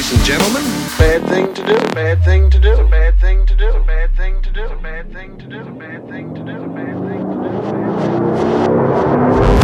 and gentlemen, bad thing to do, bad thing to do, bad thing to do, bad thing to do, bad thing to do, bad thing to do, bad thing to do, bad thing to do.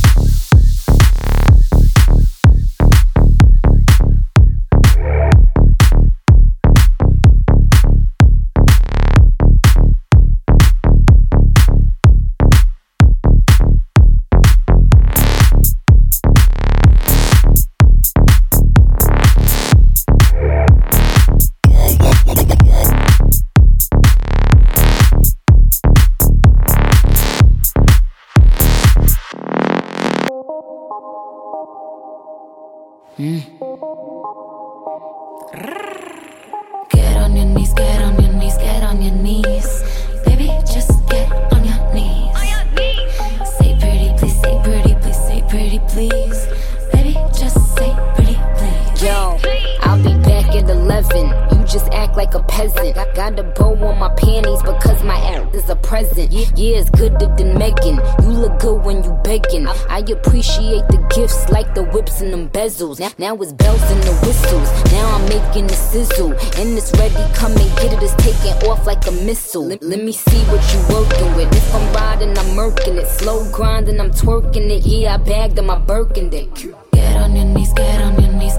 Get on your knees, get on your knees, get on your knees. Baby, just get on your knees. Say pretty, please, say pretty, please, say pretty, please. Baby, just say pretty, please. Yo, I'll be back at 11. You just act like a peasant. Got a bow on my panties because my ass is a present. Yeah, it's gooder than Megan. You look good when you begging. I appreciate the gifts like the whips and them bezels. Now it's bells and the whistles. Now I'm making the sizzle. And it's ready, come and get it. It's taking off like a missile. Let me see what you working with. If I'm riding, I'm murking it. Slow grinding, I'm twerking it. Yeah, I bagged on my Birkin dick. Get on your knees, get on your knees,